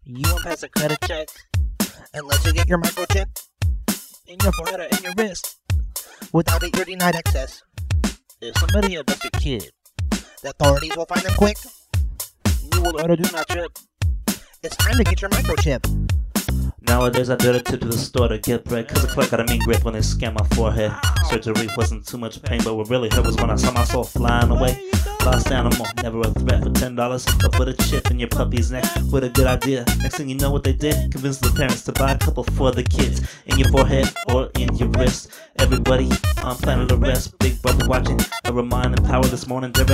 You won't pass a credit check unless you get your microchip in your forehead or in your wrist. Without it, you're denied access. If somebody abducts your kid, the authorities will find them quick. You will order do not trip. It's time to get your microchip. Nowadays I did a trip to the store to get bread, cause the clerk got a mean grip when they scanned my forehead. Surgery wasn't too much pain, but what really hurt was when I saw my soul flying away. Lost animal, never a threat for $10, but put a chip in your puppy's neck with a good idea. Next thing you know what they did, convince the parents to buy a couple for the kids. In your forehead or in your wrist. Everybody on planet Arrest, Big Brother watching, a reminder power this morning.